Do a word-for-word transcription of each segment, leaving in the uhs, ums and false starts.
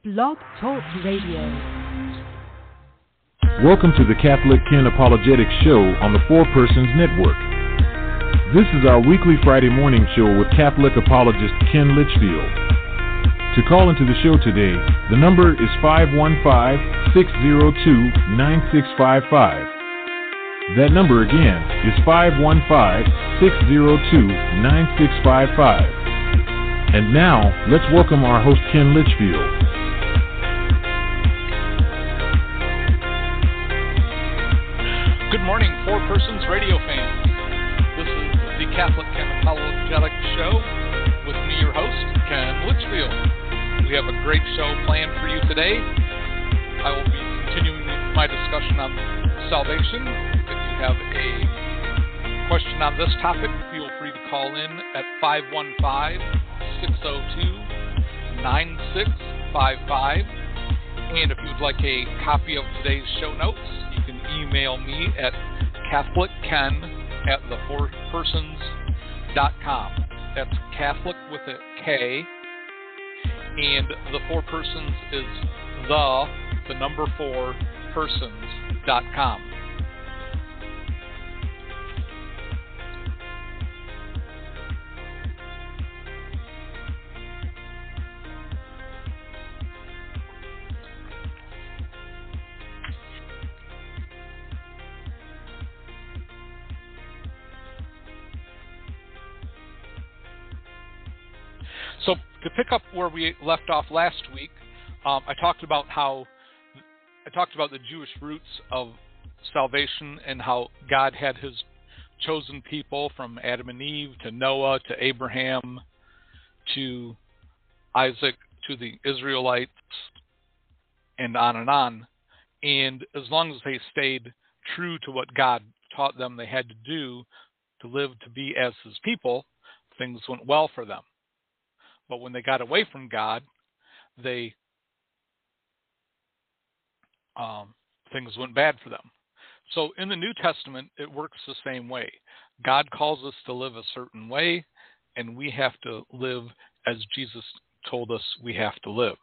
Blog Talk Radio. Welcome to the Catholic Ken Apologetics Show on the Four Persons Network. This is our weekly Friday morning show with Catholic apologist Ken Litchfield. To call into the show today, the number is five one five, six zero two, nine six five five. That number again is five one five, six zero two, nine six five five. And now, let's welcome our host Ken Litchfield. Good morning, Four Persons Radio fans. This is the Catholic Ken Apologetic Show with me, your host, Ken Litchfield. We have a great show planned for you today. I will be continuing my discussion on salvation. If you have a question on this topic, feel free to call in at five one five, six zero two, nine six five five. And if you would like a copy of today's show notes, you can email me at catholicken at the four persons dot com. That's Catholic with a K, and the Four Persons is the, the number four, persons dot com. So to pick up where we left off last week, um, I talked about how I talked about the Jewish roots of salvation and how God had His chosen people from Adam and Eve to Noah to Abraham to Isaac to the Israelites and on and on. And as long as they stayed true to what God taught them they had to do to live to be as His people, things went well for them. But when they got away from God, they um, things went bad for them. So in the New Testament, it works the same way. God calls us to live a certain way, and we have to live as Jesus told us we have to live.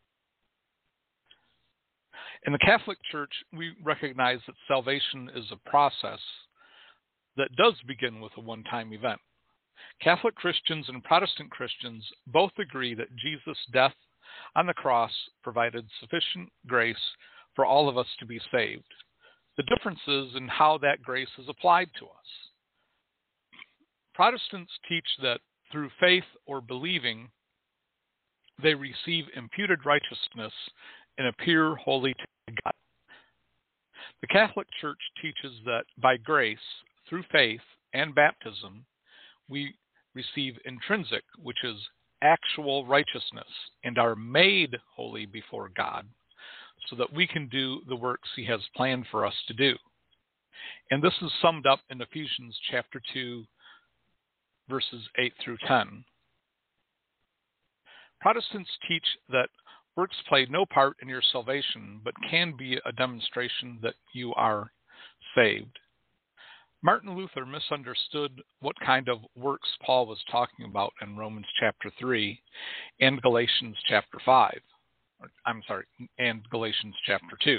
In the Catholic Church, we recognize that salvation is a process that does begin with a one-time event. Catholic Christians and Protestant Christians both agree that Jesus' death on the cross provided sufficient grace for all of us to be saved. The difference is in how that grace is applied to us. Protestants teach that through faith or believing, they receive imputed righteousness and appear holy to God. The Catholic Church teaches that by grace, through faith and baptism, we receive intrinsic, which is actual righteousness, and are made holy before God so that we can do the works He has planned for us to do. And this is summed up in Ephesians chapter two, verses eight through ten. Protestants teach that works play no part in your salvation, but can be a demonstration that you are saved. Martin Luther misunderstood what kind of works Paul was talking about in Romans chapter three and Galatians chapter five. I'm sorry, and Galatians chapter two.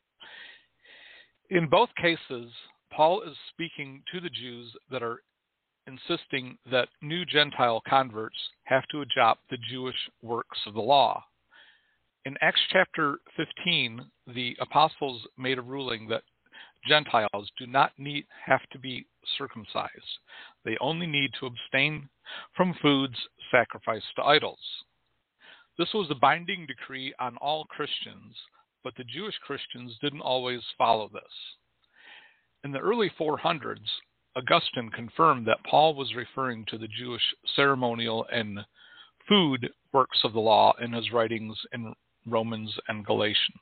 In both cases, Paul is speaking to the Jews that are insisting that new Gentile converts have to adopt the Jewish works of the law. In Acts chapter fifteen, the apostles made a ruling that Gentiles do not need have to be circumcised. They only need to abstain from foods sacrificed to idols. This was a binding decree on all Christians, but the Jewish Christians didn't always follow this. In the early four hundreds, Augustine confirmed that Paul was referring to the Jewish ceremonial and food works of the law in his writings in Romans and Galatians.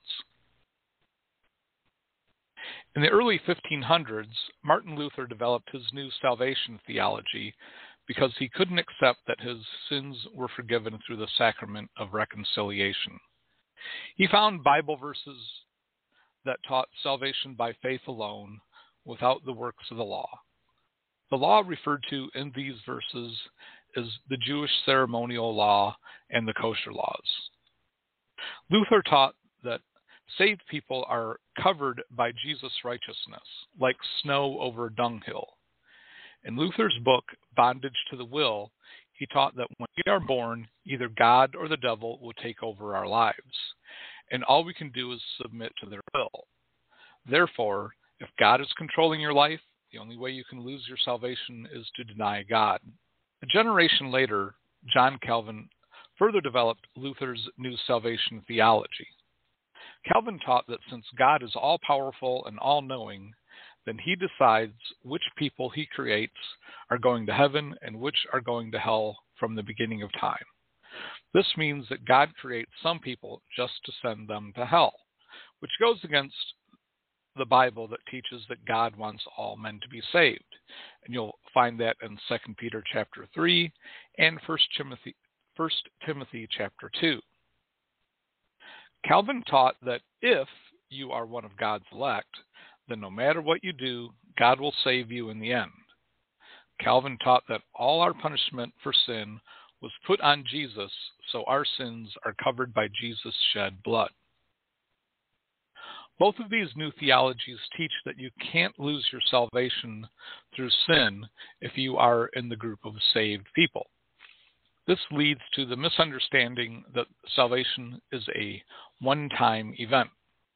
In the early fifteen hundreds, Martin Luther developed his new salvation theology because he couldn't accept that his sins were forgiven through the sacrament of reconciliation. He found Bible verses that taught salvation by faith alone without the works of the law. The law referred to in these verses is the Jewish ceremonial law and the kosher laws. Luther taught that saved people are covered by Jesus' righteousness, like snow over a dunghill. In Luther's book, Bondage to the Will, he taught that when we are born, either God or the devil will take over our lives, and all we can do is submit to their will. Therefore, if God is controlling your life, the only way you can lose your salvation is to deny God. A generation later, John Calvin further developed Luther's new salvation theology. Calvin taught that since God is all-powerful and all-knowing, then he decides which people he creates are going to heaven and which are going to hell from the beginning of time. This means that God creates some people just to send them to hell, which goes against the Bible that teaches that God wants all men to be saved. And you'll find that in Second Peter chapter three and First Timothy, First Timothy chapter two. Calvin taught that if you are one of God's elect, then no matter what you do, God will save you in the end. Calvin taught that all our punishment for sin was put on Jesus, so our sins are covered by Jesus' shed blood. Both of these new theologies teach that you can't lose your salvation through sin if you are in the group of saved people. This leads to the misunderstanding that salvation is a one-time event.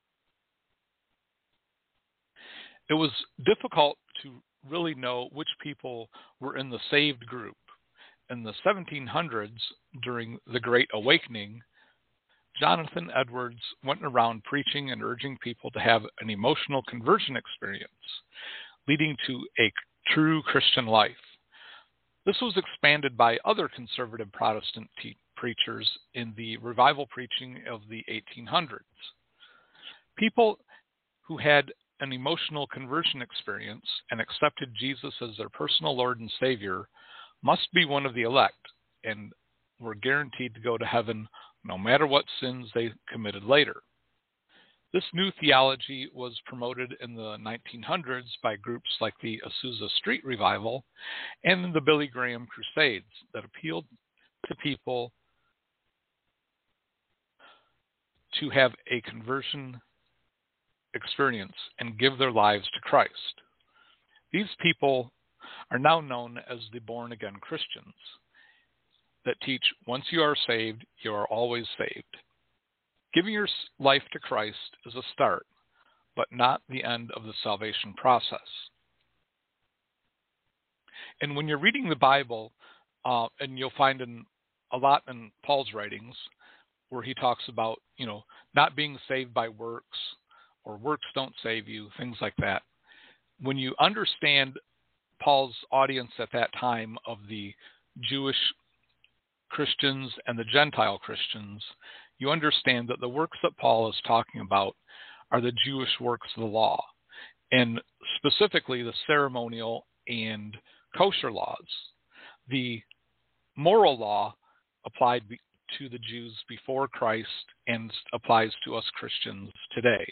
It was difficult to really know which people were in the saved group. In the seventeen hundreds, during the Great Awakening, Jonathan Edwards went around preaching and urging people to have an emotional conversion experience, leading to a true Christian life. This was expanded by other conservative Protestant te- preachers in the revival preaching of the eighteen hundreds. People who had an emotional conversion experience and accepted Jesus as their personal Lord and Savior must be one of the elect and were guaranteed to go to heaven no matter what sins they committed later. This new theology was promoted in the nineteen hundreds by groups like the Azusa Street Revival and the Billy Graham Crusades that appealed to people to have a conversion experience and give their lives to Christ. These people are now known as the born-again Christians that teach once you are saved, you are always saved. Giving your life to Christ is a start, but not the end of the salvation process. And when you're reading the Bible, uh, and you'll find in a lot in Paul's writings where he talks about, you know, not being saved by works or works don't save you, things like that. When you understand Paul's audience at that time of the Jewish Christians and the Gentile Christians, you understand that the works that Paul is talking about are the Jewish works of the law, and specifically the ceremonial and kosher laws. The moral law applied to the Jews before Christ and applies to us Christians today.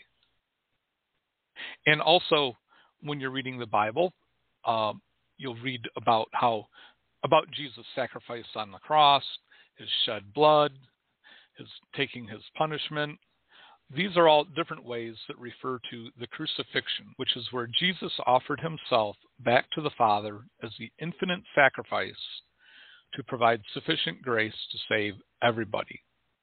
And also, when you're reading the Bible, uh, you'll read about how about Jesus' sacrifice on the cross, his shed blood, his taking his punishment. These are all different ways that refer to the crucifixion, which is where Jesus offered himself back to the Father as the infinite sacrifice to provide sufficient grace to save everybody.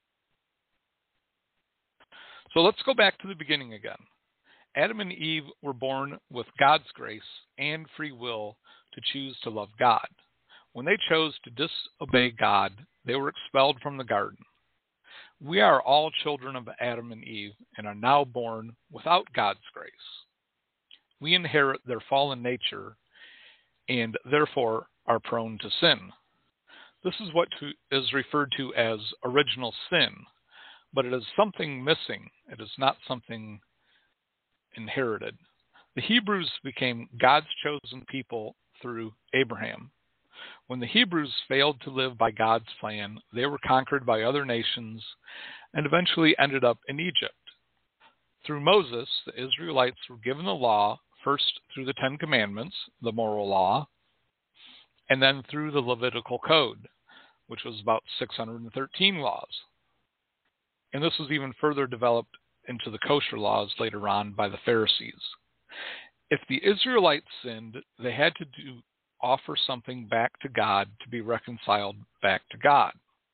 So let's go back to the beginning again. Adam and Eve were born with God's grace and free will to choose to love God. When they chose to disobey God, they were expelled from the garden. We are all children of Adam and Eve and are now born without God's grace. We inherit their fallen nature and therefore are prone to sin. This is what to, is referred to as original sin, but it is something missing. It is not something inherited. The Hebrews became God's chosen people through Abraham. When the Hebrews failed to live by God's plan, they were conquered by other nations and eventually ended up in Egypt. Through Moses, the Israelites were given the law, first through the Ten Commandments, the moral law, and then through the Levitical Code, which was about six hundred thirteen laws. And this was even further developed into the kosher laws later on by the Pharisees. If the Israelites sinned, they had to do, offer something back to God to be reconciled back to God.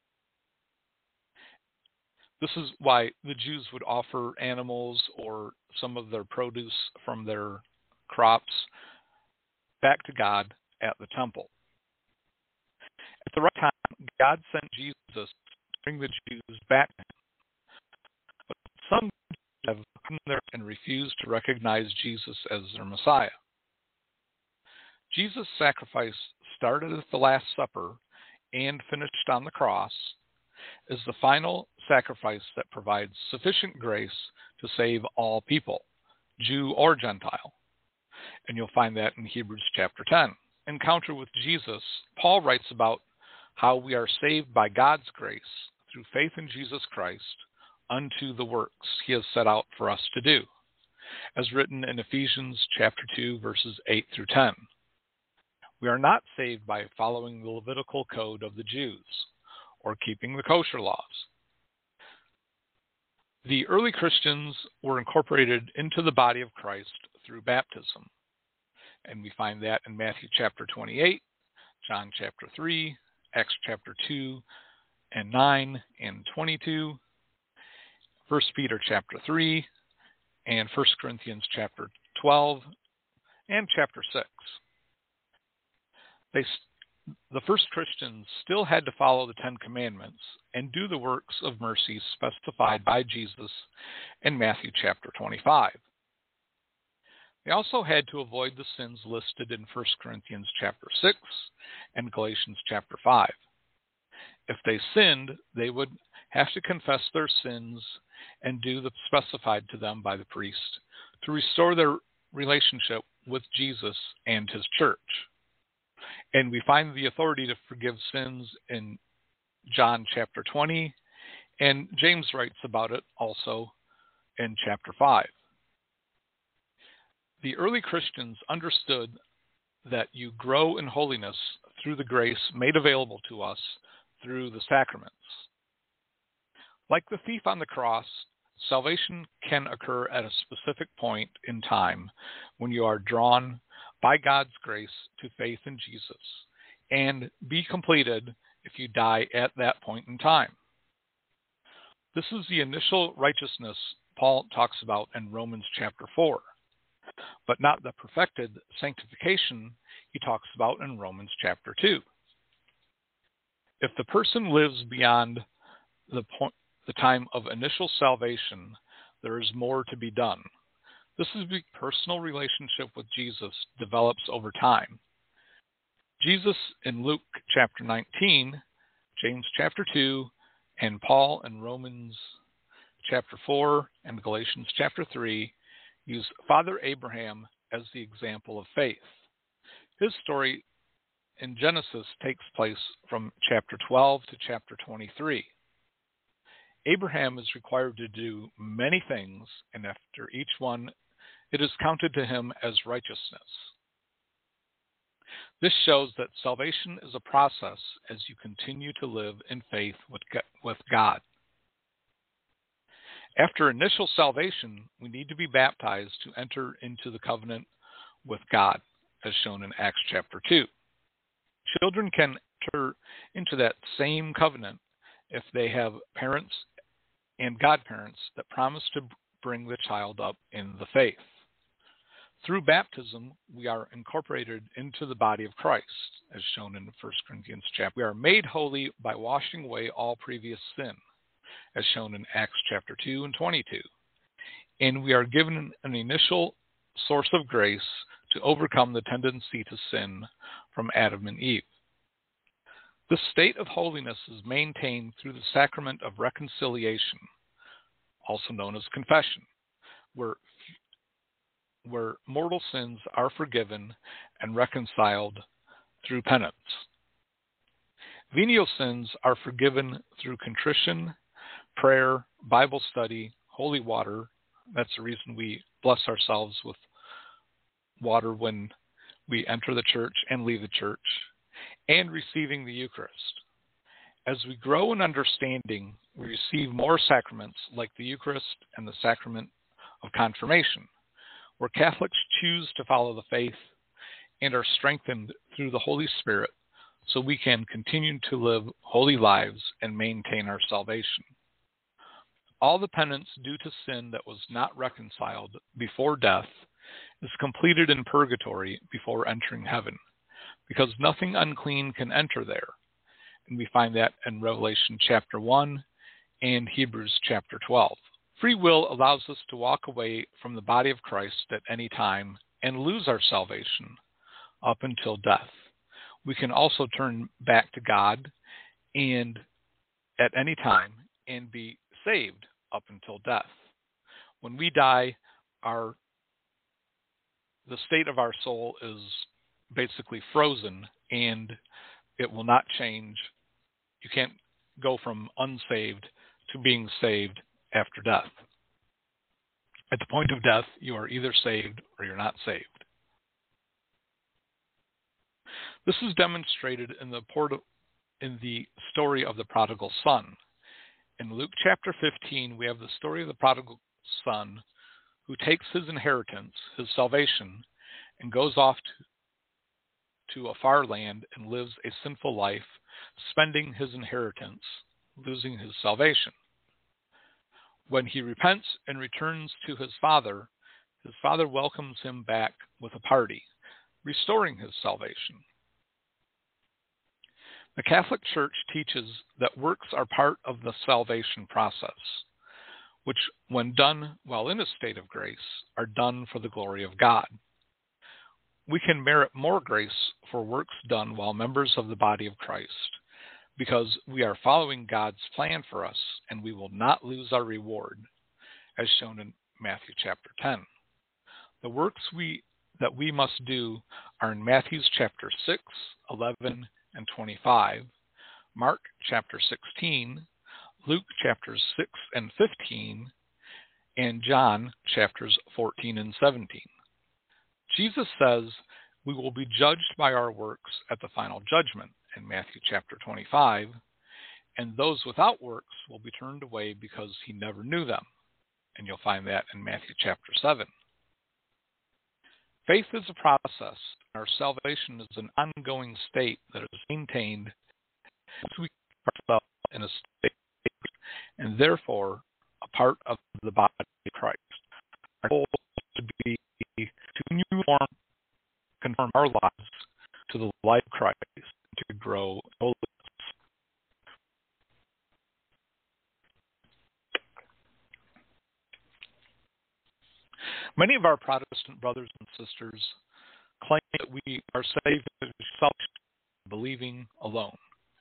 This is why the Jews would offer animals or some of their produce from their crops back to God at the temple. At the right time, God sent Jesus to bring the Jews back to him. But some have come there and refused to recognize Jesus as their Messiah. Jesus' sacrifice started at the Last Supper and finished on the cross is the final sacrifice that provides sufficient grace to save all people, Jew or Gentile. And you'll find that in Hebrews chapter ten. Encounter with Jesus, Paul writes about how we are saved by God's grace through faith in Jesus Christ unto the works he has set out for us to do, as written in Ephesians chapter two, verses eight through ten. We are not saved by following the Levitical code of the Jews or keeping the kosher laws. The early Christians were incorporated into the body of Christ through baptism. And we find that in Matthew chapter twenty-eight, John chapter three, Acts chapter two and nine and twenty-two, First Peter chapter three, and First Corinthians chapter twelve and chapter six. They, the first Christians still had to follow the Ten Commandments and do the works of mercy specified by Jesus in Matthew chapter twenty-five. They also had to avoid the sins listed in First Corinthians chapter six and Galatians chapter five. If they sinned, they would have to confess their sins and do the specified to them by the priest to restore their relationship with Jesus and his church. And we find the authority to forgive sins in John chapter twenty, and James writes about it also in chapter five. The early Christians understood that you grow in holiness through the grace made available to us through the sacraments. Like the thief on the cross, salvation can occur at a specific point in time when you are drawn by God's grace to faith in Jesus, and be completed if you die at that point in time. This is the initial righteousness Paul talks about in Romans chapter four, but not the perfected sanctification he talks about in Romans chapter two. If the person lives beyond the point, the time of initial salvation, there is more to be done. This is because personal relationship with Jesus develops over time. Jesus in Luke chapter nineteen, James chapter two, and Paul in Romans chapter four and Galatians chapter three use Father Abraham as the example of faith. His story in Genesis takes place from chapter twelve to chapter twenty-three. Abraham is required to do many things, and after each one, it is counted to him as righteousness. This shows that salvation is a process as you continue to live in faith with God. After initial salvation, we need to be baptized to enter into the covenant with God, as shown in Acts chapter two. Children can enter into that same covenant if they have parents and godparents that promise to bring the child up in the faith. Through baptism, we are incorporated into the body of Christ, as shown in First Corinthians chapter. We are made holy by washing away all previous sin, as shown in Acts chapter two and twenty-two. And we are given an initial source of grace to overcome the tendency to sin from Adam and Eve. The state of holiness is maintained through the sacrament of reconciliation, also known as confession, where, where mortal sins are forgiven and reconciled through penance. Venial sins are forgiven through contrition, prayer, Bible study, holy water. That's the reason we bless ourselves with water when we enter the church and leave the church, and receiving the Eucharist. As we grow in understanding, we receive more sacraments like the Eucharist and the sacrament of confirmation, where Catholics choose to follow the faith and are strengthened through the Holy Spirit so we can continue to live holy lives and maintain our salvation. All the penance due to sin that was not reconciled before death is completed in purgatory before entering heaven, because nothing unclean can enter there. And we find that in Revelation chapter one and Hebrews chapter twelve. Free will allows us to walk away from the body of Christ at any time and lose our salvation up until death. We can also turn back to God and at any time and be saved up until death. When we die, our the state of our soul is basically frozen and it will not change. You can't go from unsaved to being saved after death. At the point of death, you are either saved or you're not saved. This is demonstrated in the port- in the story of the prodigal son. In Luke chapter fifteen, we have the story of the prodigal son who takes his inheritance, his salvation, and goes off to, to a far land and lives a sinful life, spending his inheritance, losing his salvation. When he repents and returns to his father, his father welcomes him back with a party, restoring his salvation. The Catholic Church teaches that works are part of the salvation process, which, when done while in a state of grace, are done for the glory of God. We can merit more grace for works done while members of the body of Christ, because we are following God's plan for us, and we will not lose our reward, as shown in Matthew chapter ten. The works we that we must do are in Matthew chapter six, eleven, and twenty-five, Mark chapter sixteen, Luke chapters six and fifteen, and John chapters fourteen and seventeen. Jesus says we will be judged by our works at the final judgment in Matthew chapter twenty-five, and those without works will be turned away because he never knew them, and you'll find that in Matthew chapter seven. Faith is a process. Our salvation is an ongoing state that is maintained as we keep ourselves in a state, and therefore a part of the body of Christ. Our goal is to be to conform, conform our lives to the life of Christ, to grow holiness. Many of our Protestant brothers and sisters claim that we are saved by believing alone.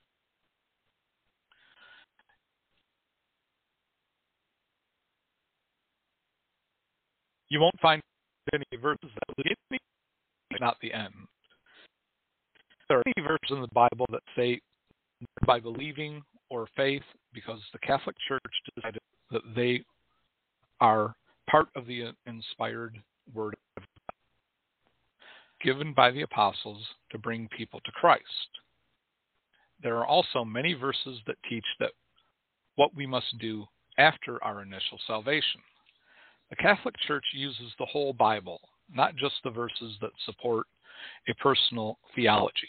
You won't find any verses that lead me, not the end. There are many verses in the Bible that say by believing or faith, because the Catholic Church decided that they are part of the inspired Word of God, given by the apostles to bring people to Christ. There are also many verses that teach that what we must do after our initial salvation. The Catholic Church uses the whole Bible, not just the verses that support a personal theology.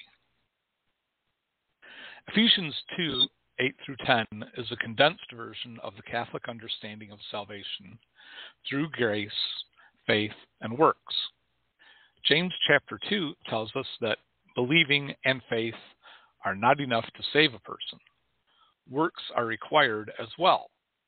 Ephesians two, eight through ten is a condensed version of the Catholic understanding of salvation through grace, faith, and works. James chapter two tells us that believing and faith are not enough to save a person. Works are required as well.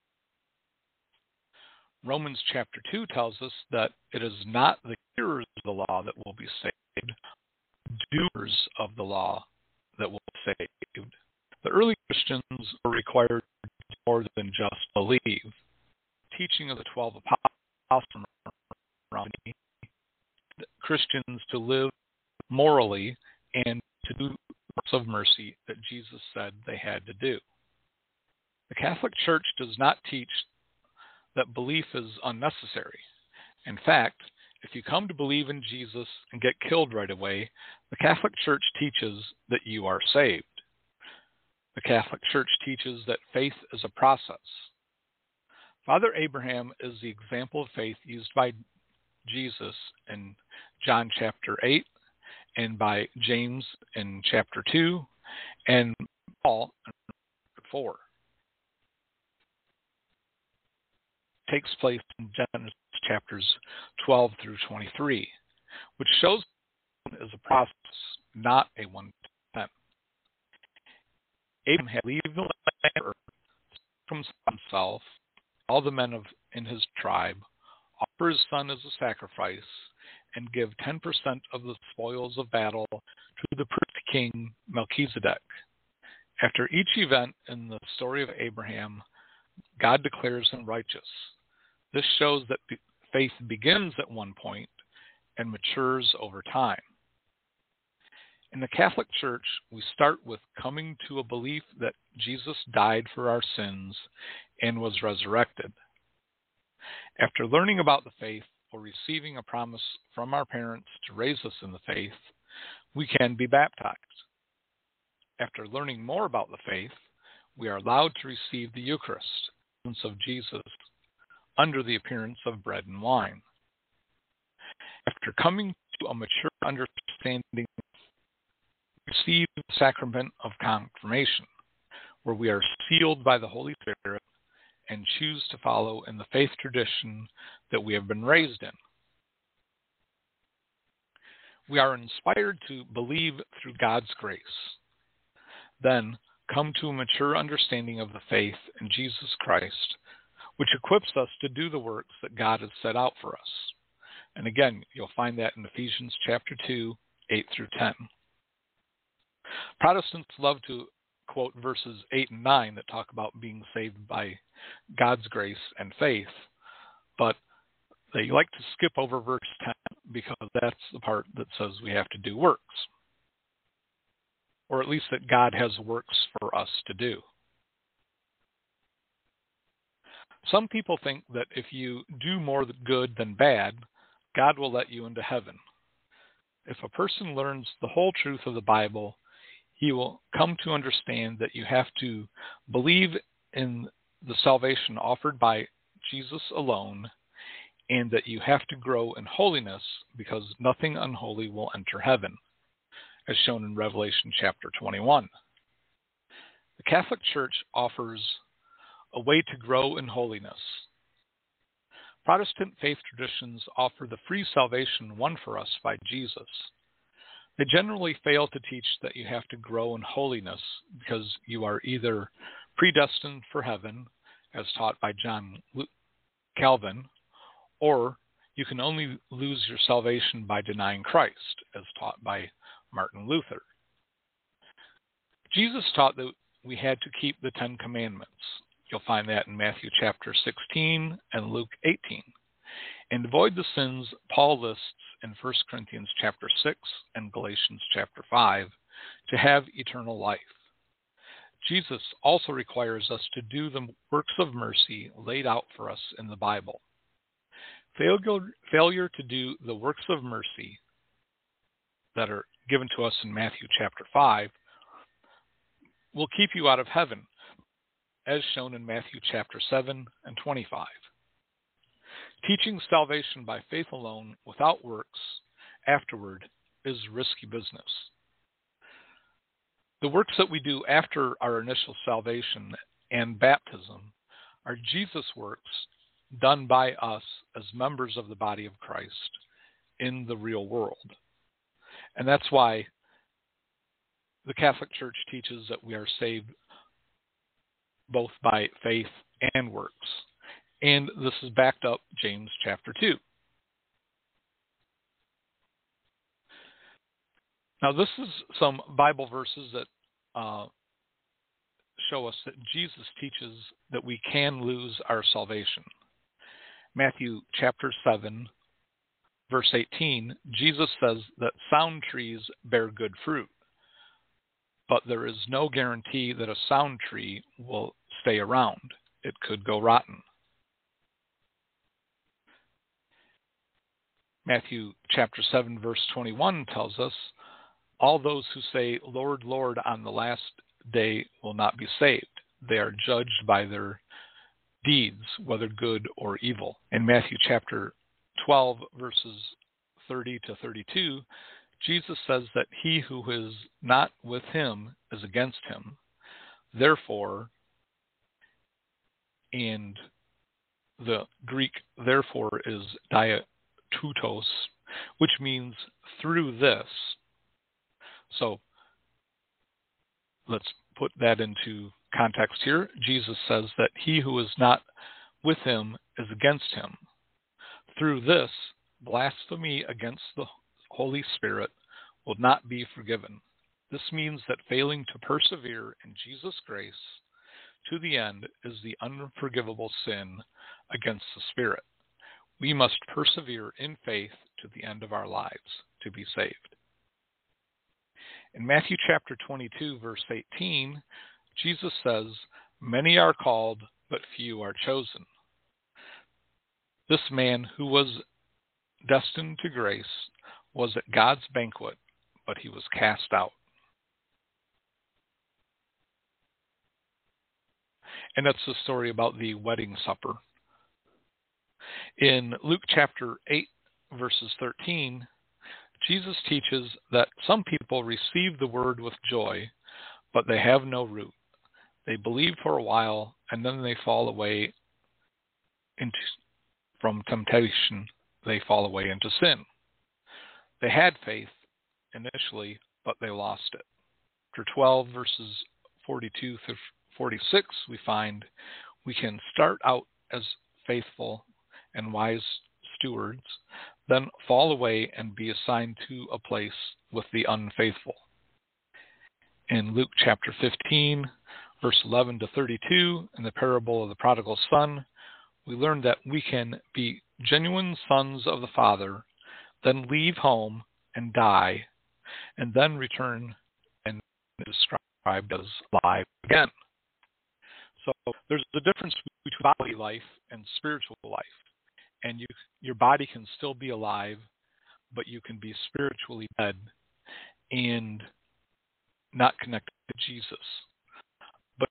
Romans chapter two tells us that it is not the hearers of the law that will be saved, doers of the law that will be saved. The early Christians were required to do more than just believe. Teaching of the twelve apostles around Christians to live morally and to do works of mercy that Jesus said they had to do. The Catholic Church does not teach that belief is unnecessary. In fact, if you come to believe in Jesus and get killed right away, the Catholic Church teaches that you are saved. The Catholic Church teaches that faith is a process. Father Abraham is the example of faith used by Jesus in John chapter eight, and by James in chapter two, and Paul in chapter four. It takes place in Genesis chapters twelve through twenty-three, which shows it is a process, not a one-time event. Abraham had to leave the land from himself, all the men of in his tribe, offer his son as a sacrifice, and give ten percent of the spoils of battle to the priest king Melchizedek. After each event in the story of Abraham, God declares him righteous. This shows that faith begins at one point and matures over time. In the Catholic Church, we start with coming to a belief that Jesus died for our sins and was resurrected. After learning about the faith or receiving a promise from our parents to raise us in the faith, we can be baptized. After learning more about the faith, we are allowed to receive the Eucharist, the presence of Jesus, under the appearance of bread and wine. After coming to a mature understanding, we receive the sacrament of confirmation, where we are sealed by the Holy Spirit and choose to follow in the faith tradition that we have been raised in. We are inspired to believe through God's grace. Then come to a mature understanding of the faith in Jesus Christ, which equips us to do the works that God has set out for us. And again, you'll find that in Ephesians chapter two, eight through ten. Protestants love to quote verses eight and nine that talk about being saved by God's grace and faith, but they like to skip over verse ten because that's the part that says we have to do works, or at least that God has works for us to do. Some people think that if you do more good than bad, God will let you into heaven. If a person learns the whole truth of the Bible, he will come to understand that you have to believe in the salvation offered by Jesus alone, and that you have to grow in holiness because nothing unholy will enter heaven, as shown in Revelation chapter twenty-one. The Catholic Church offers a way to grow in holiness. Protestant faith traditions offer the free salvation won for us by Jesus. They generally fail to teach that you have to grow in holiness because you are either predestined for heaven, as taught by John Calvin, or you can only lose your salvation by denying Christ, as taught by Martin Luther. Jesus taught that we had to keep the Ten Commandments. You'll find that in Matthew chapter sixteen and Luke eighteen. And avoid the sins Paul lists in First Corinthians chapter six and Galatians chapter five to have eternal life. Jesus also requires us to do the works of mercy laid out for us in the Bible. Failure, failure to do the works of mercy that are given to us in Matthew chapter five will keep you out of heaven, as shown in Matthew chapter seven and twenty-five. Teaching salvation by faith alone without works afterward is risky business. The works that we do after our initial salvation and baptism are Jesus' works done by us as members of the body of Christ in the real world. And that's why the Catholic Church teaches that we are saved both by faith and works. And this is backed up James chapter two. Now, this is some Bible verses that uh, show us that Jesus teaches that we can lose our salvation. Matthew chapter seven, verse eighteen, Jesus says that sound trees bear good fruit, but there is no guarantee that a sound tree will stay around. It could go rotten. Matthew chapter seven, verse twenty-one tells us, all those who say, Lord, Lord, on the last they will not be saved. They are judged by their deeds, whether good or evil. In Matthew chapter twelve, verses thirty to thirty-two, Jesus says that he who is not with him is against him. Therefore, and the Greek therefore is diatutos, which means through this. So let's put that into context here. Jesus says that he who is not with him is against him. Through this, blasphemy against the Holy Spirit will not be forgiven. This means that failing to persevere in Jesus' grace to the end is the unforgivable sin against the Spirit. We must persevere in faith to the end of our lives to be saved. In Matthew chapter twenty-two, verse eighteen, Jesus says, "Many are called, but few are chosen." This man who was destined to grace was at God's banquet, but he was cast out. And that's the story about the wedding supper. In Luke chapter eight, verses thirteen, Jesus teaches that some people receive the word with joy, but they have no root. They believe for a while, and then they fall away into, from temptation, they fall away into sin. They had faith initially, but they lost it. Chapter twelve, verses forty-two through forty-six, we find we can start out as faithful and wise stewards, then fall away and be assigned to a place with the unfaithful. In Luke chapter fifteen, verse eleven to thirty-two, in the parable of the prodigal son, we learn that we can be genuine sons of the Father, then leave home and die, and then return and be described as alive again. So there's a difference between bodily life and spiritual life. And you, your body can still be alive, but you can be spiritually dead and not connected to Jesus. But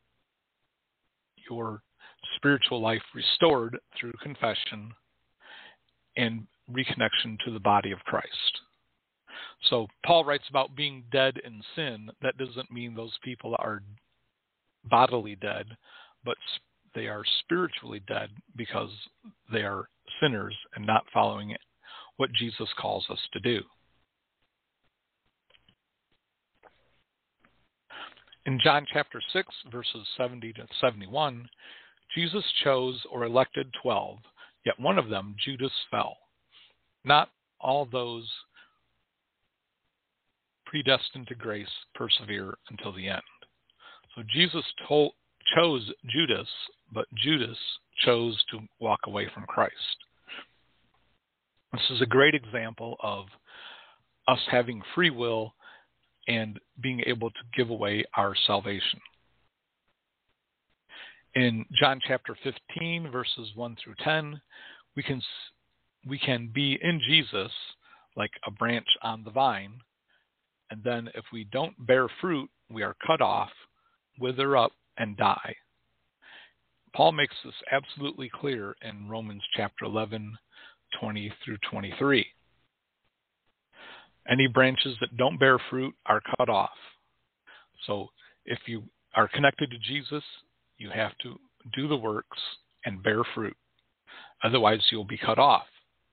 your spiritual life restored through confession and reconnection to the body of Christ. So Paul writes about being dead in sin. That doesn't mean those people are bodily dead, but they are spiritually dead because they are sinners and not following what Jesus calls us to do. In John chapter six, verses seventy to seventy-one, Jesus chose or elected twelve, yet one of them, Judas, fell. Not all those predestined to grace persevere until the end. So Jesus told, chose Judas, but Judas chose to walk away from Christ. This is a great example of us having free will and being able to give away our salvation. In John chapter fifteen, verses one through ten, we can we can be in Jesus like a branch on the vine, and then if we don't bear fruit, we are cut off, wither up, and die. Paul makes this absolutely clear in Romans chapter eleven, twenty through twenty-three. Any branches that don't bear fruit are cut off. So if you are connected to Jesus, you have to do the works and bear fruit. Otherwise, you'll be cut off.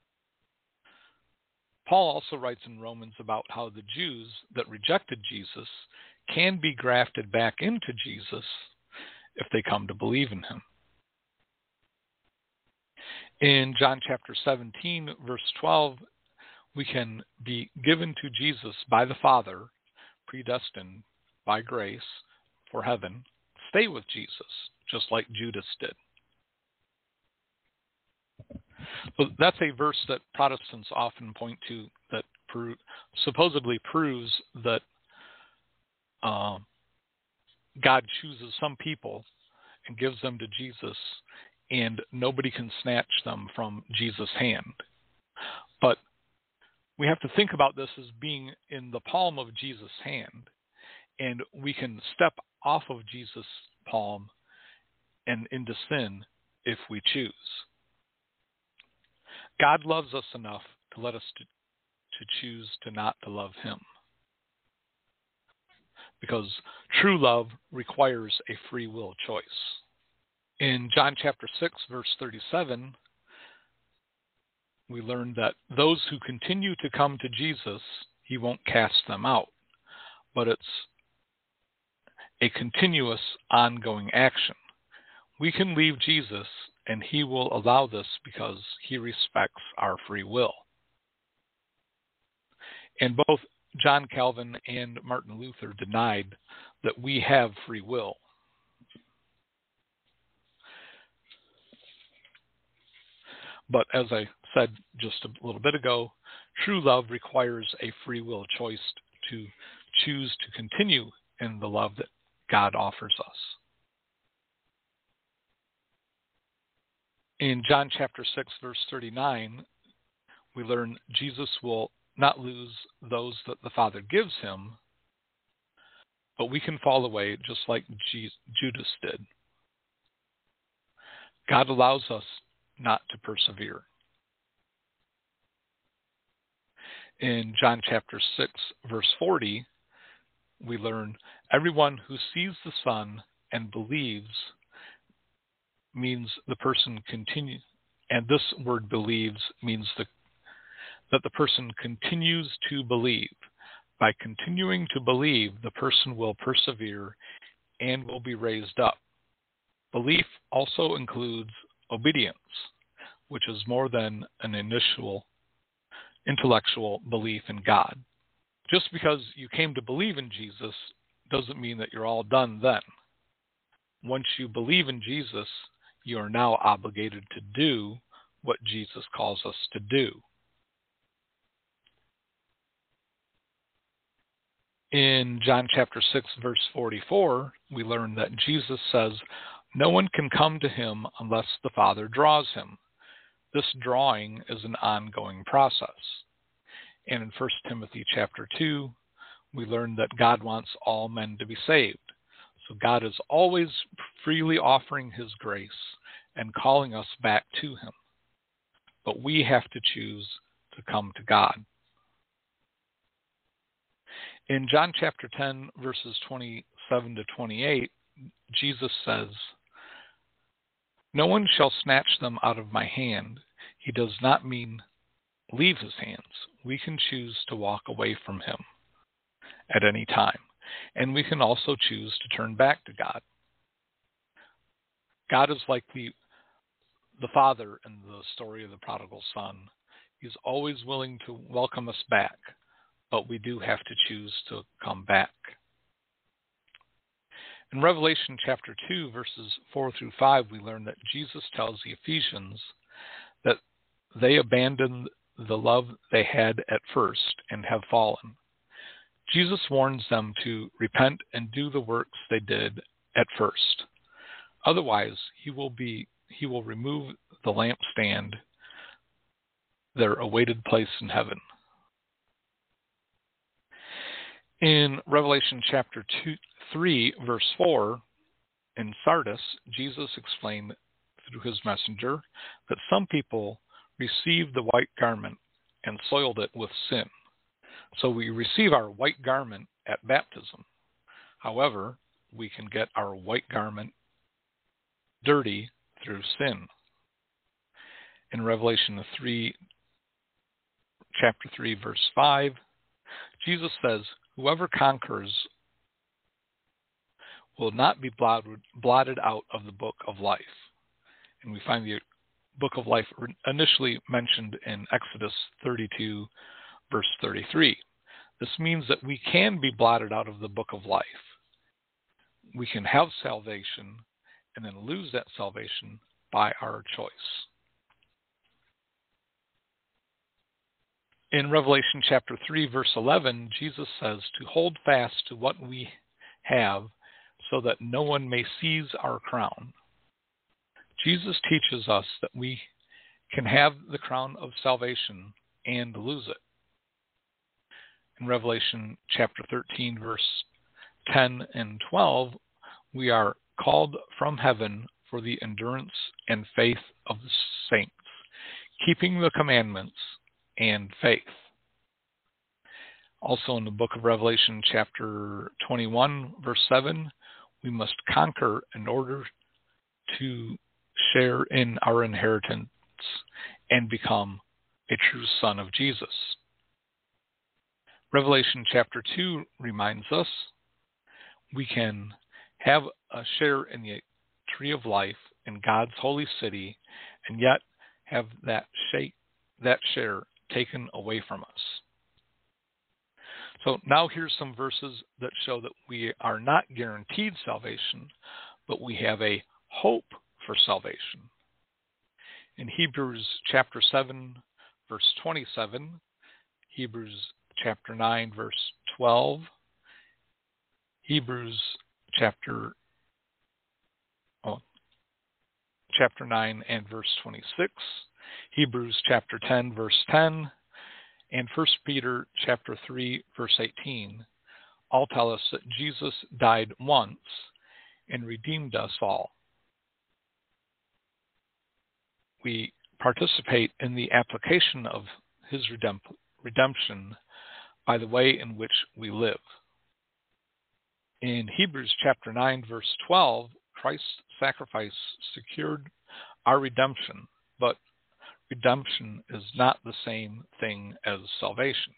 Paul also writes in Romans about how the Jews that rejected Jesus can be grafted back into Jesus if they come to believe in him. In John chapter seventeen, verse twelve, we can be given to Jesus by the Father, predestined by grace for heaven, stay with Jesus, just like Judas did. So that's a verse that Protestants often point to that pro- supposedly proves that uh, God chooses some people and gives them to Jesus, and nobody can snatch them from Jesus' hand. But we have to think about this as being in the palm of Jesus' hand, and we can step off of Jesus' palm and into sin if we choose. God loves us enough to let us to, to choose to not to love him, because true love requires a free will choice. In John chapter six, verse thirty-seven, we learn that those who continue to come to Jesus, he won't cast them out, but it's a continuous, ongoing action. We can leave Jesus, and he will allow this because he respects our free will. And both John Calvin and Martin Luther denied that we have free will. But as I said just a little bit ago, true love requires a free will choice to choose to continue in the love that God offers us. In John chapter six, verse thirty-nine, we learn Jesus will not lose those that the Father gives him, but we can fall away just like Judas did. God allows us not to persevere. In John chapter six, verse forty, we learn everyone who sees the Son and believes means the person continues, and this word believes means the, that the person continues to believe. By continuing to believe, the person will persevere and will be raised up. Belief also includes obedience, which is more than an initial intellectual belief in God. Just because you came to believe in Jesus doesn't mean that you're all done then. Once you believe in Jesus, you are now obligated to do what Jesus calls us to do. In John chapter six, verse forty-four, we learn that Jesus says, "No one can come to him unless the Father draws him." This drawing is an ongoing process. And in First Timothy chapter two, we learn that God wants all men to be saved. So God is always freely offering his grace and calling us back to him. But we have to choose to come to God. In John chapter ten, verses twenty-seven to twenty-eight, Jesus says, "No one shall snatch them out of my hand." He does not mean leave his hands. We can choose to walk away from him at any time. And we can also choose to turn back to God. God is like the, the Father in the story of the prodigal son. He's always willing to welcome us back, but we do have to choose to come back. In Revelation chapter two, verses four through five, we learn that Jesus tells the Ephesians that they abandoned the love they had at first and have fallen. Jesus warns them to repent and do the works they did at first. Otherwise, he will be he will remove the lampstand, their awaited place in heaven. In Revelation chapter two, three, verse four, in Sardis, Jesus explained through his messenger that some people received the white garment and soiled it with sin. So we receive our white garment at baptism. However, we can get our white garment dirty through sin. In Revelation three, chapter three, verse five, Jesus says, "Whoever conquers will not be blotted, blotted out of the book of life." And we find the book of life initially mentioned in Exodus thirty-two, verse thirty-three. This means that we can be blotted out of the book of life. We can have salvation and then lose that salvation by our choice. In Revelation chapter three, verse eleven, Jesus says to hold fast to what we have so that no one may seize our crown. Jesus teaches us that we can have the crown of salvation and lose it. In Revelation chapter thirteen, verse ten and twelve, we are called from heaven for the endurance and faith of the saints, keeping the commandments and faith. Also in the book of Revelation, chapter twenty-one, verse seven, we must conquer in order to share in our inheritance and become a true son of Jesus. Revelation chapter two reminds us we can have a share in the tree of life in God's holy city and yet have that, shape, that share taken away from us. So now here's some verses that show that we are not guaranteed salvation, but we have a hope for salvation. In Hebrews chapter seven, verse twenty-seven, Hebrews chapter nine, verse twelve, Hebrews chapter oh, chapter nine and verse twenty-six, Hebrews chapter ten, verse ten, and First Peter chapter three, verse eighteen, all tell us that Jesus died once and redeemed us all. We participate in the application of his redemp- redemption by the way in which we live. In Hebrews chapter nine, verse twelve, Christ's sacrifice secured our redemption, but redemption is not the same thing as salvation.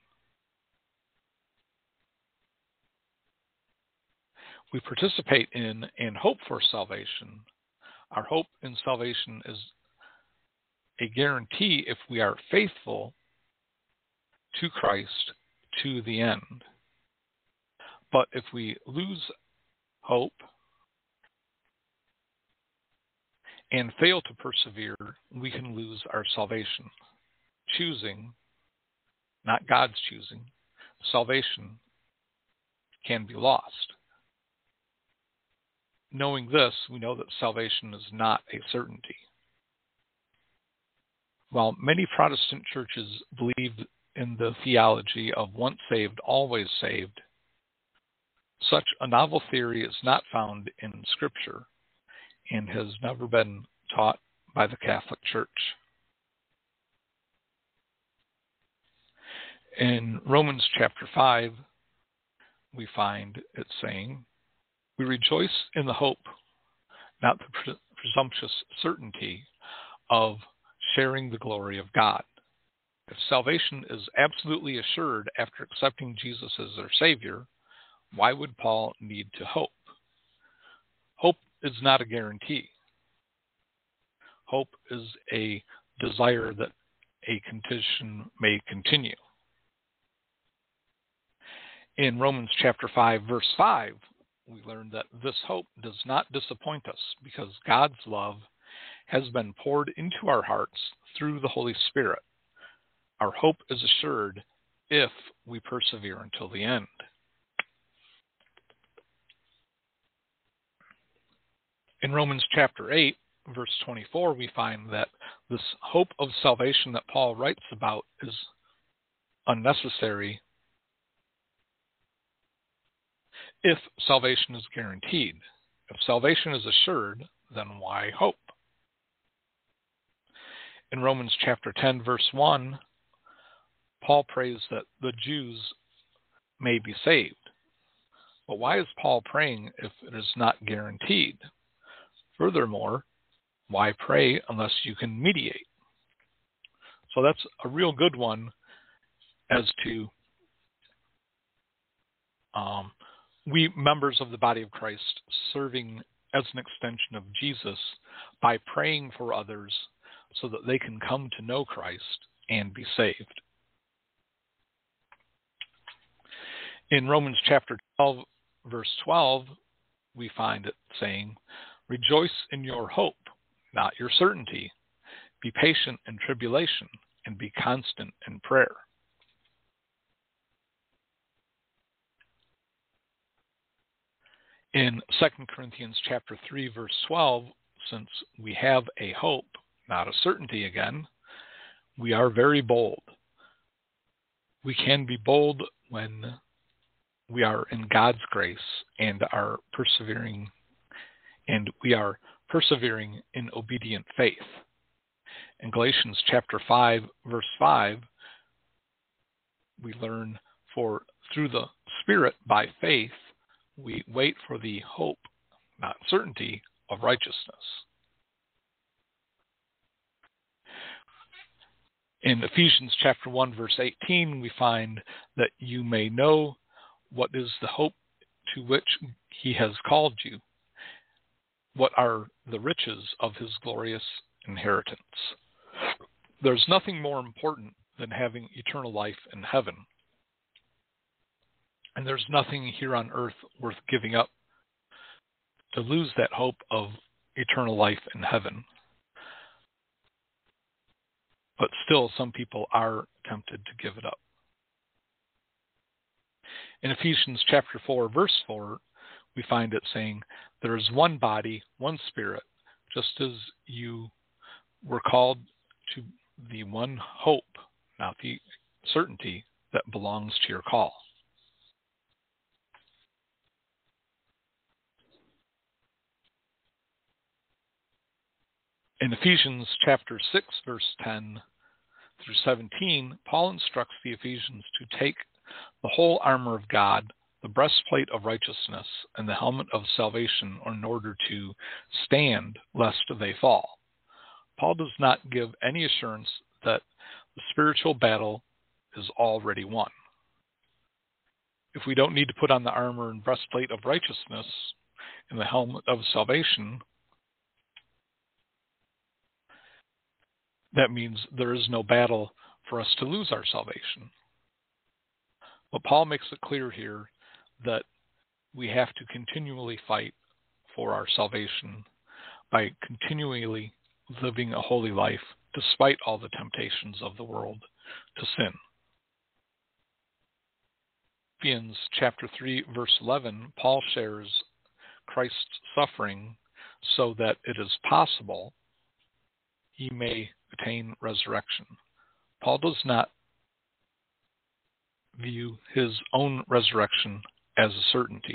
We participate in and hope for salvation. Our hope in salvation is a guarantee if we are faithful to Christ to the end. But if we lose hope and fail to persevere, we can lose our salvation. Choosing, not God's choosing, salvation can be lost. Knowing this, we know that salvation is not a certainty. While many Protestant churches believe in the theology of once saved, always saved, such a novel theory is not found in Scripture and has never been taught by the Catholic Church. In Romans chapter five, we find it saying, "We rejoice in the hope, not the pre- presumptuous certainty of sharing the glory of God." If salvation is absolutely assured after accepting Jesus as their Savior, why would Paul need to hope? Hope is not a guarantee. Hope is a desire that a condition may continue. In Romans chapter five, verse five, we learn that this hope does not disappoint us because God's love has been poured into our hearts through the Holy Spirit. Our hope is assured if we persevere until the end. In Romans chapter eight, verse twenty-four, we find that this hope of salvation that Paul writes about is unnecessary if salvation is guaranteed. If salvation is assured, then why hope? In Romans chapter ten, verse one, Paul prays that the Jews may be saved. But why is Paul praying if it is not guaranteed? Furthermore, why pray unless you can mediate? So that's a real good one as to um, we members of the body of Christ serving as an extension of Jesus by praying for others so that they can come to know Christ and be saved. In Romans chapter twelve, verse twelve, we find it saying, "Rejoice in your hope, not your certainty. Be patient in tribulation, and be constant in prayer." In Second Corinthians chapter three, verse twelve, since we have a hope, not a certainty again, we are very bold. We can be bold when we are in God's grace and are persevering, and we are persevering in obedient faith. In Galatians chapter five, verse five, we learn, for through the Spirit by faith, we wait for the hope, not certainty, of righteousness. In Ephesians chapter one, verse eighteen, we find that you may know what is the hope to which he has called you, what are the riches of his glorious inheritance. There's nothing more important than having eternal life in heaven. And there's nothing here on earth worth giving up to lose that hope of eternal life in heaven. But still, some people are tempted to give it up. In Ephesians chapter four, verse four, we find it saying, there is one body, one spirit, just as you were called to the one hope, not the certainty, that belongs to your call. In Ephesians chapter six, verse ten through seventeen, Paul instructs the Ephesians to take the whole armor of God, the breastplate of righteousness, and the helmet of salvation in order to stand lest they fall. Paul does not give any assurance that the spiritual battle is already won. If we don't need to put on the armor and breastplate of righteousness and the helmet of salvation, that means there is no battle for us to lose our salvation. But Paul makes it clear here that we have to continually fight for our salvation by continually living a holy life despite all the temptations of the world to sin. Philippians chapter three, verse eleven, Paul shares Christ's suffering so that it is possible he may attain resurrection. Paul does not view his own resurrection as a certainty.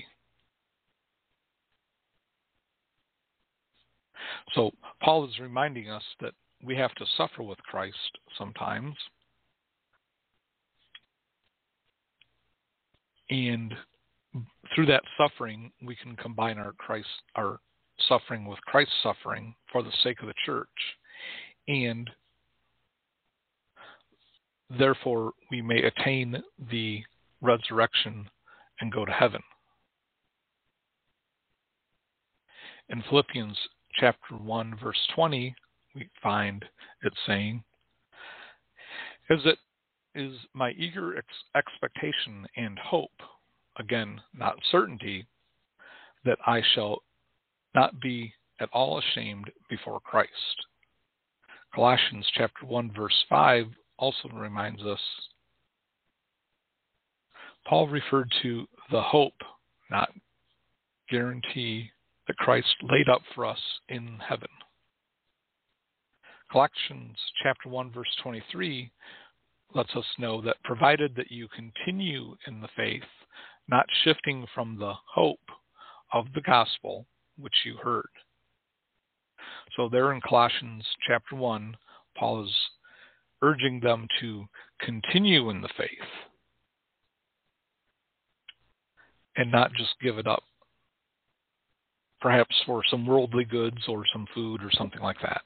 So Paul is reminding us that we have to suffer with Christ sometimes, and through that suffering we can combine our Christ our suffering with Christ's suffering for the sake of the church, and therefore we may attain the resurrection and go to heaven. In Philippians chapter one, verse twenty, we find it saying, as it is my eager ex- expectation and hope, again, not certainty, that I shall not be at all ashamed before Christ. Colossians chapter one, verse five also reminds us, Paul referred to the hope, not guarantee, that Christ laid up for us in heaven. Colossians chapter one, verse twenty-three lets us know that provided that you continue in the faith, not shifting from the hope of the gospel which you heard. So there in Colossians chapter one, Paul is urging them to continue in the faith and not just give it up, perhaps for some worldly goods or some food or something like that.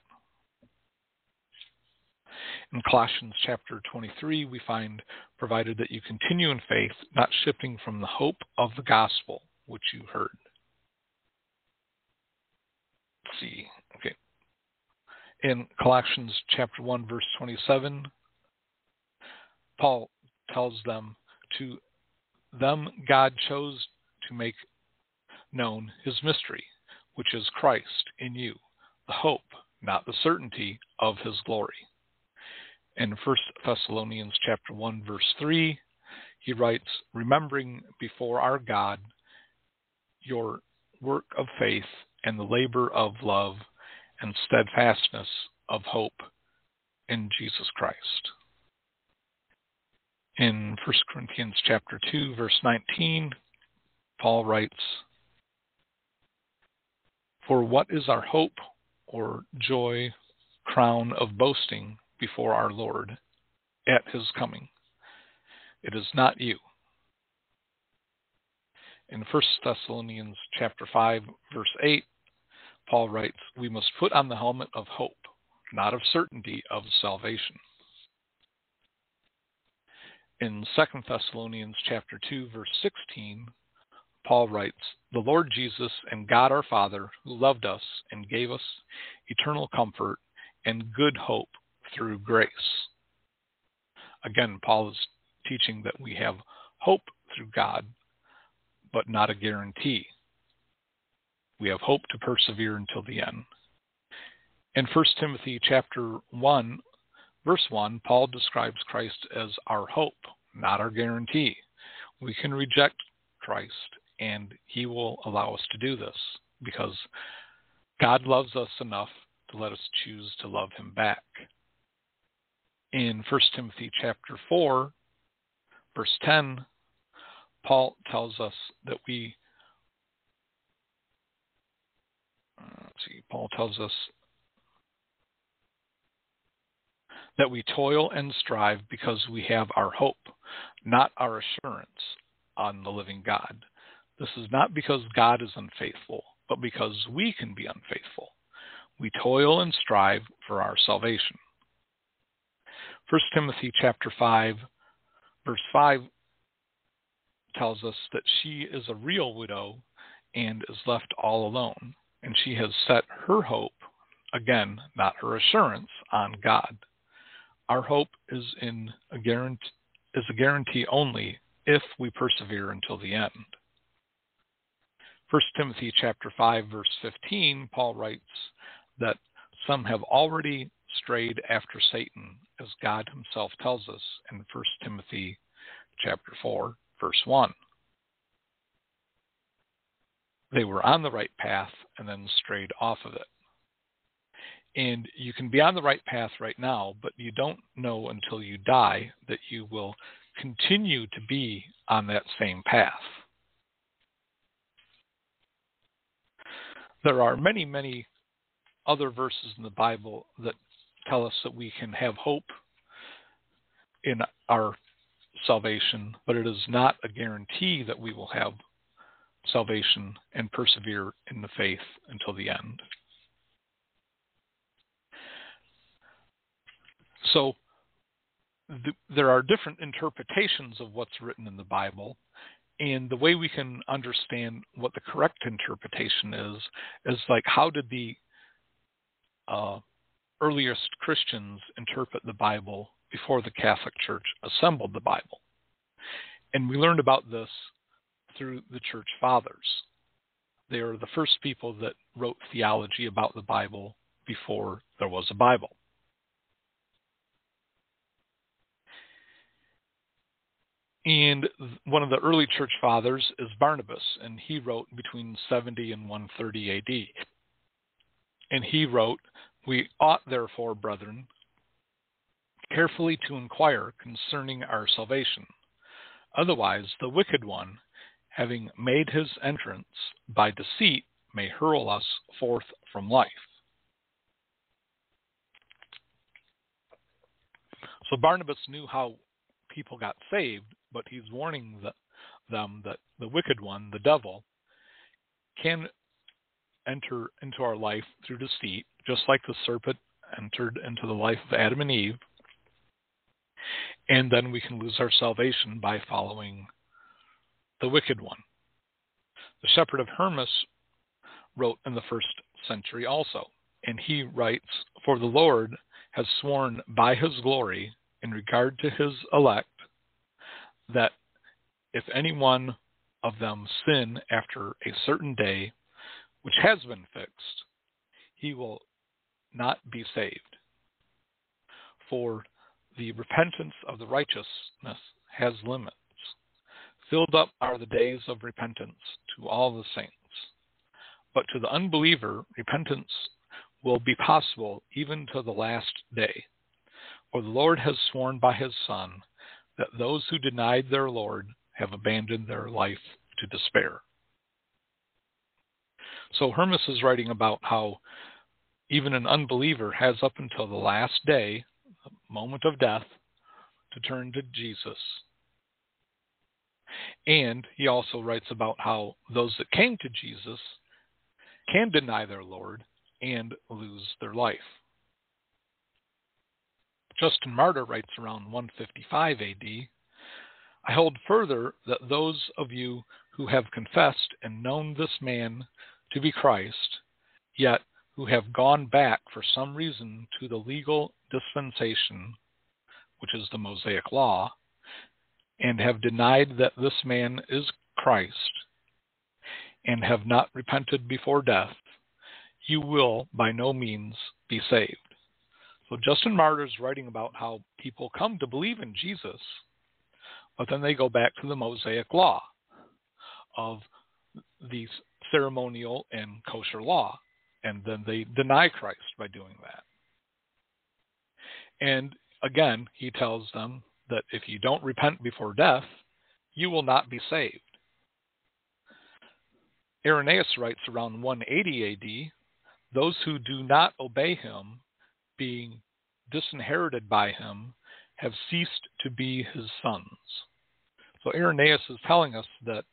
In Colossians chapter twenty-three, we find, provided that you continue in faith, not shifting from the hope of the gospel which you heard. Let's see. Okay. In Colossians chapter one, verse twenty-seven, Paul tells them, to them God chose to make known his mystery, which is Christ in you, the hope, not the certainty, of his glory. In First Thessalonians chapter one, verse three, he writes, remembering before our God your work of faith and the labor of love and steadfastness of hope in Jesus Christ. In First Corinthians chapter two, verse nineteen, Paul writes, "For what is our hope or joy, crown of boasting before our Lord at his coming? It is not you." In First Thessalonians chapter five, verse eight, Paul writes, "We must put on the helmet of hope, not of certainty of salvation." In Second Thessalonians chapter two, verse sixteen, Paul writes, "The Lord Jesus and God our Father, who loved us and gave us eternal comfort and good hope through grace." Again, Paul is teaching that we have hope through God, but not a guarantee. We have hope to persevere until the end. In First Timothy chapter one, verse one, Paul describes Christ as our hope, not our guarantee. We can reject Christ, and he will allow us to do this because God loves us enough to let us choose to love him back. In First Timothy chapter four, verse ten, Paul tells us that we, uh, let's see, Paul tells us that we toil and strive because we have our hope, not our assurance on the living God. This is not because God is unfaithful, but because we can be unfaithful. We toil and strive for our salvation. First Timothy chapter five, verse five tells us that she is a real widow and is left all alone, and she has set her hope, again, not her assurance, on God. Our hope is in a guarantee, is a guarantee only if we persevere until the end. First Timothy chapter five, verse fifteen, Paul writes that some have already strayed after Satan, as God himself tells us in First Timothy chapter four, verse one. They were on the right path and then strayed off of it. And you can be on the right path right now, but you don't know until you die that you will continue to be on that same path. There are many, many other verses in the Bible that tell us that we can have hope in our salvation, but it is not a guarantee that we will have salvation and persevere in the faith until the end. So th- there are different interpretations of what's written in the Bible, and the way we can understand what the correct interpretation is, is like, how did the uh, earliest Christians interpret the Bible before the Catholic Church assembled the Bible? And we learned about this through the Church Fathers. They are the first people that wrote theology about the Bible before there was a Bible. And one of the early church fathers is Barnabas, and he wrote between seventy and one thirty A D. And he wrote, "We ought therefore, brethren, carefully to inquire concerning our salvation. Otherwise the wicked one, having made his entrance by deceit, may hurl us forth from life." So Barnabas knew how people got saved, but he's warning the, them that the wicked one, the devil, can enter into our life through deceit, just like the serpent entered into the life of Adam and Eve. And then we can lose our salvation by following the wicked one. The Shepherd of Hermas wrote in the first century also, and he writes, "For the Lord has sworn by his glory in regard to his elect, that if any one of them sin after a certain day, which has been fixed, he will not be saved. For the repentance of the righteousness has limits. Filled up are the days of repentance to all the saints. But to the unbeliever, repentance will be possible even to the last day. For the Lord has sworn by his Son that those who denied their Lord have abandoned their life to despair. So Hermas is writing about how even an unbeliever has up until the last day, the moment of death, to turn to Jesus. And he also writes about how those that came to Jesus can deny their Lord and lose their life. Justin Martyr writes around one fifty-five A D, I hold further that those of you who have confessed and known this man to be Christ, yet who have gone back for some reason to the legal dispensation, which is the Mosaic Law, and have denied that this man is Christ, and have not repented before death, you will by no means be saved. So Justin Martyr is writing about how people come to believe in Jesus, but then they go back to the Mosaic Law of the ceremonial and kosher law, and then they deny Christ by doing that. And again, he tells them that if you don't repent before death, you will not be saved. Irenaeus writes around one eighty A D, those who do not obey him, being disinherited by him, have ceased to be his sons. So Irenaeus is telling us that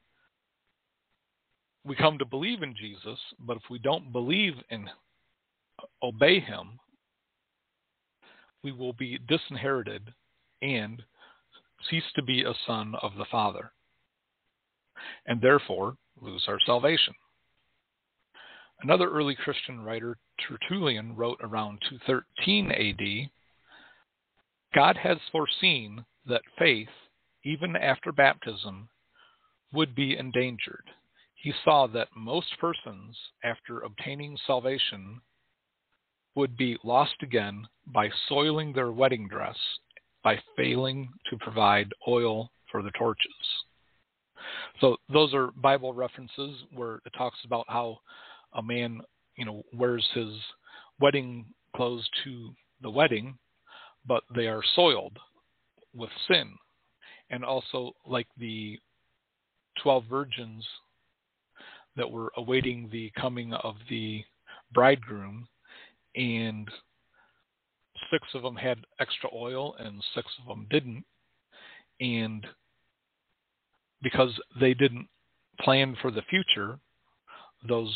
we come to believe in Jesus, but if we don't believe and obey him, we will be disinherited and cease to be a son of the Father, and therefore lose our salvation. Another early Christian writer, Tertullian, wrote around two thirteen A D, God has foreseen that faith, even after baptism, would be endangered. He saw that most persons, after obtaining salvation, would be lost again by soiling their wedding dress, by failing to provide oil for the torches. So those are Bible references where it talks about how a man, you know, wears his wedding clothes to the wedding, but they are soiled with sin. And also like the twelve virgins that were awaiting the coming of the bridegroom, and six of them had extra oil and six of them didn't. And because they didn't plan for the future, those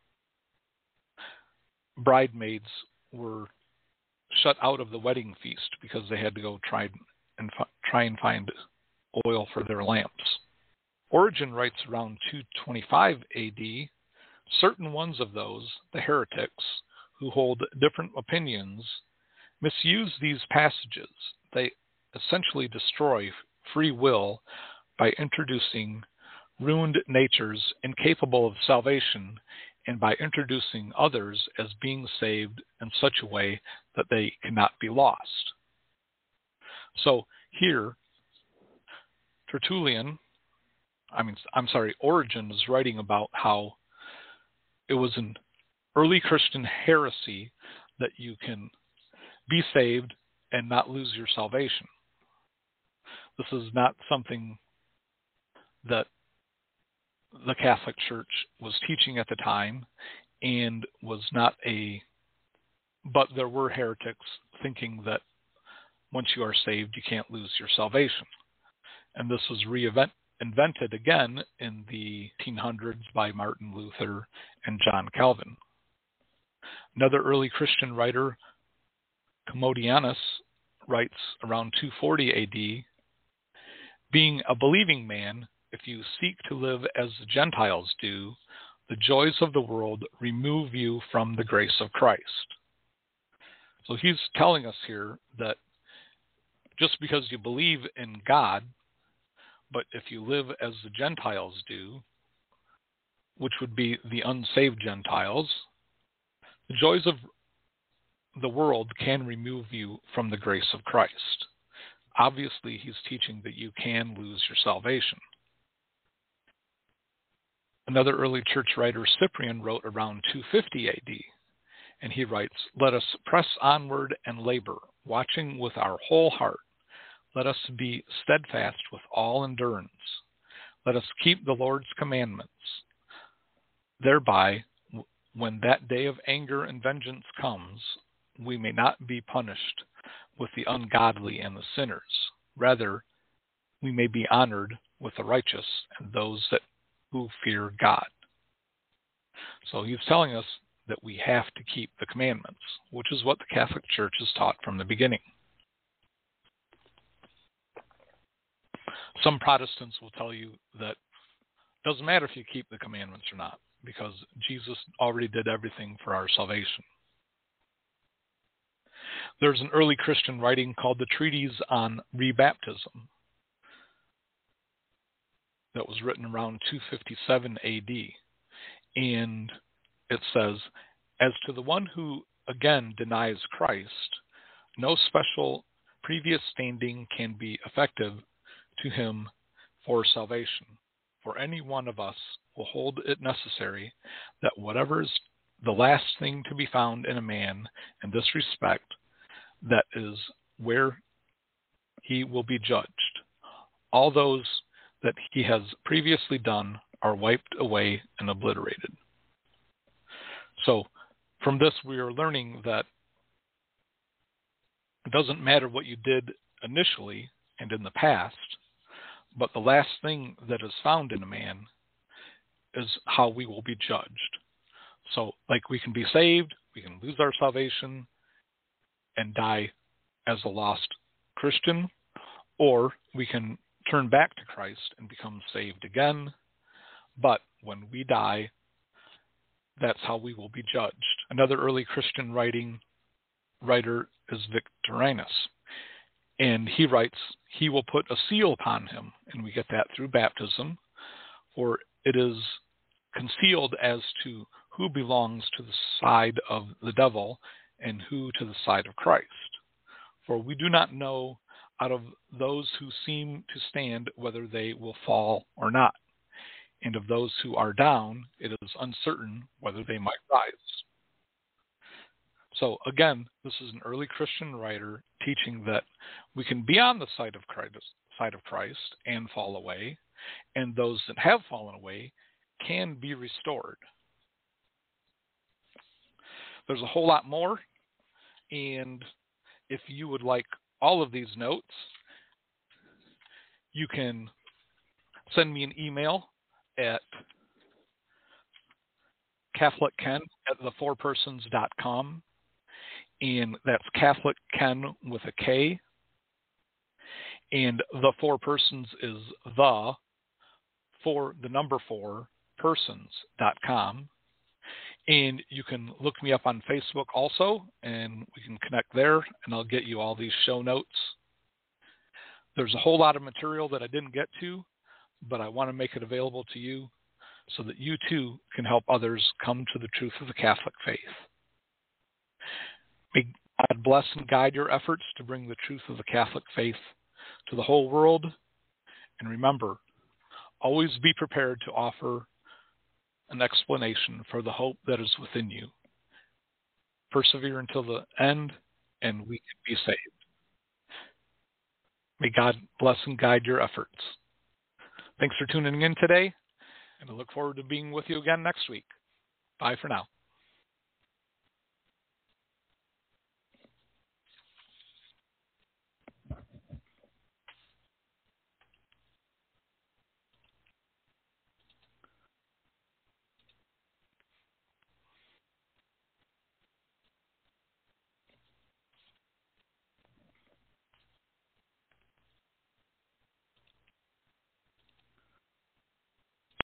bridesmaids were shut out of the wedding feast because they had to go try and try and find oil for their lamps. Origen writes around two twenty-five A D, certain ones of those, the heretics, who hold different opinions, misuse these passages. They essentially destroy free will by introducing ruined natures incapable of salvation, and by introducing others as being saved in such a way that they cannot be lost. So here, Tertullian, I mean, I'm sorry, Origen is writing about how it was an early Christian heresy that you can be saved and not lose your salvation. This is not something that the Catholic Church was teaching at the time, and was not a, but there were heretics thinking that once you are saved, you can't lose your salvation. And this was reinvented again in the eighteen hundreds by Martin Luther and John Calvin. Another early Christian writer, Commodianus, writes around two forty A D, being a believing man, if you seek to live as the Gentiles do, the joys of the world remove you from the grace of Christ. So he's telling us here that just because you believe in God, but if you live as the Gentiles do, which would be the unsaved Gentiles, the joys of the world can remove you from the grace of Christ. Obviously, he's teaching that you can lose your salvation. Another early church writer, Cyprian, wrote around two fifty A D, and he writes, let us press onward and labor, watching with our whole heart, let us be steadfast with all endurance. Let us keep the Lord's commandments. Thereby, when that day of anger and vengeance comes, we may not be punished with the ungodly and the sinners. Rather, we may be honored with the righteous and those that who fear God. So he's telling us that we have to keep the commandments, which is what the Catholic Church has taught from the beginning. Some Protestants will tell you that it doesn't matter if you keep the commandments or not, because Jesus already did everything for our salvation. There's an early Christian writing called the Treatise on Rebaptism that was written around two fifty-seven A D, and it says, as to the one who again denies Christ, no special previous standing can be effective to him for salvation. For any one of us will hold it necessary that whatever is the last thing to be found in a man in this respect, that is where he will be judged. All those that he has previously done are wiped away and obliterated. So from this we are learning that it doesn't matter what you did initially and in the past, but the last thing that is found in a man is how we will be judged. So like we can be saved, we can lose our salvation and die as a lost Christian, or we can turn back to Christ and become saved again. But when we die, that's how we will be judged. Another early Christian writing writer is Victorinus. And he writes, he will put a seal upon him, and we get that through baptism, for it is concealed as to who belongs to the side of the devil and who to the side of Christ. For we do not know out of those who seem to stand whether they will fall or not. And of those who are down, it is uncertain whether they might rise. So again, this is an early Christian writer teaching that we can be on the side of Christ, side of Christ and fall away, and those that have fallen away can be restored. There's a whole lot more, and if you would like all of these notes, you can send me an email at catholic ken at the four persons dot com, and that's Catholic Ken with a K, and the Four Persons is the for the number four persons dot com, and you can look me up on Facebook also, and we can connect there, and I'll get you all these show notes. There's a whole lot of material that I didn't get to, but I want to make it available to you so that you too can help others come to the truth of the Catholic faith. May God bless and guide your efforts to bring the truth of the Catholic faith to the whole world. And remember, always be prepared to offer an explanation for the hope that is within you. Persevere until the end, and we can be saved. May God bless and guide your efforts. Thanks for tuning in today, and I look forward to being with you again next week. Bye for now.